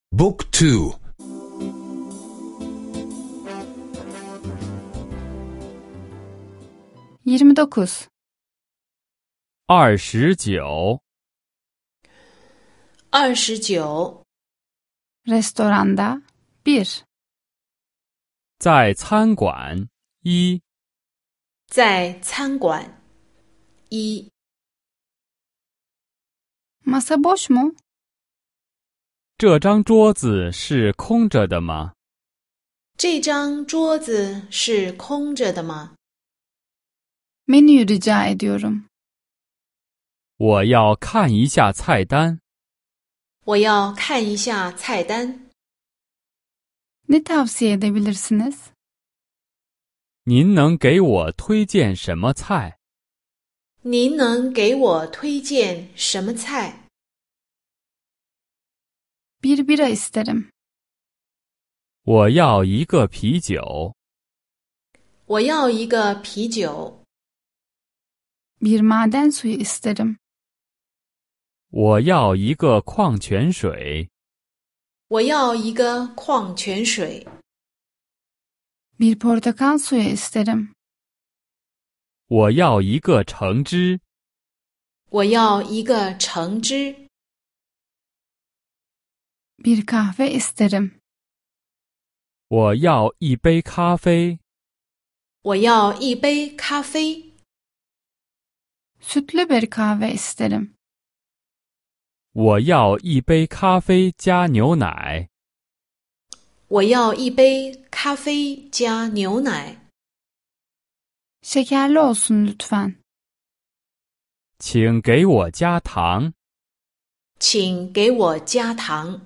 Book 2 29. 29. 29. Restoranda 1. 在餐馆1。 在餐馆1。 Masa boş mu? 这张桌子是空着的吗？ 这张桌子是空着的吗？ Menüyü rica ediyorum. 我要看一下菜单。 我要看一下菜单。 Ne tavsiye edebilirsiniz? 您能给我推荐什么菜？ 您能给我推荐什么菜？ Bir bira isterim. 我要一个啤酒。 我要一个啤酒。 Bir maden suyu isterim. 我要一个矿泉水。 我要一个矿泉水。 Bir portakal suyu isterim. 我要一个橙汁。 我要一个橙汁。 Bir kahve isterim. 我要一杯咖啡。 我要一杯咖啡。 Sütlü bir kahve isterim. 我要一杯咖啡加牛奶。 我要一杯咖啡加牛奶。 Şekerli olsun lütfen. 请给我加糖。 请给我加糖。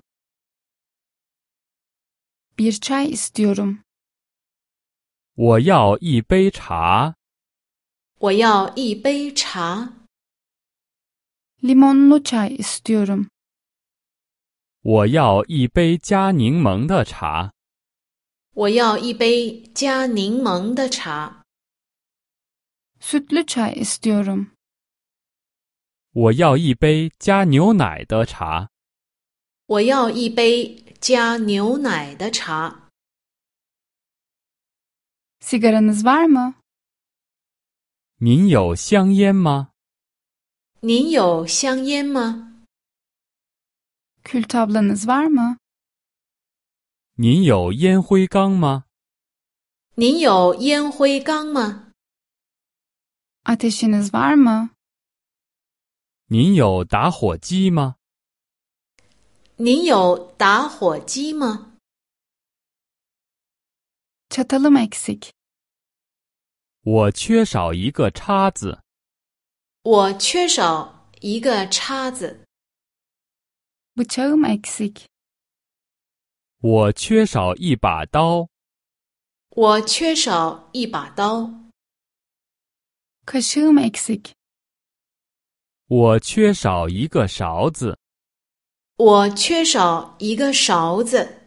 Bir çay istiyorum. 我要一杯茶。 我要一杯茶。 Limonlu çay istiyorum. 我要一杯加柠檬的茶。 我要一杯加柠檬的茶。 Sütlü çay istiyorum. 我要一杯加牛奶的茶。 我要一杯加牛奶的茶。 Sigaranız var mı? 您有香烟吗？ 您有香烟吗？ Kül tablanız var mı? 您有烟灰缸吗？ 您有烟灰缸吗？ Ateşiniz var mı? 您有打火机吗？ 您有打火机吗？ Çatalım eksik. 我缺少一个叉子。 我缺少一个叉子。 Bıçağım eksik. 我缺少一把刀。 我缺少一把刀。 Kaşığım eksik. 我缺少一个勺子。 我缺少一个勺子。